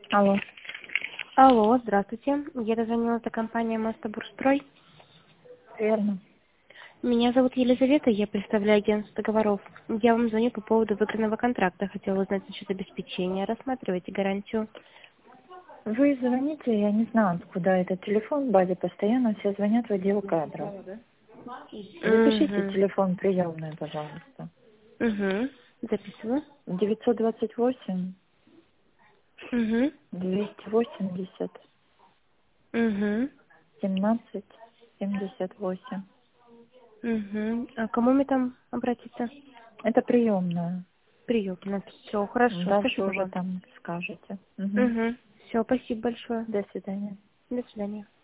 Алло. Алло, здравствуйте. Я дозвонилась до компании «Мостобурстрой». Верно. Меня зовут Елизавета, я представляю агентство договоров. Я вам звоню по поводу выигранного контракта. Хотела узнать насчет обеспечения. Рассматривайте гарантию. Вы звоните, я не знаю, откуда этот телефон в базе, постоянно все звонят в отдел кадров. Запишите Угу. телефон приемный, пожалуйста. Угу. Записываю. 928 Угу. 280 Угу. 17 78. Угу. А к кому мне там обратиться? Это приемная. Приемно. Все, хорошо. Дальше Спасибо уже вам. там скажете. Угу. Угу. Все, спасибо большое. До свидания. До свидания.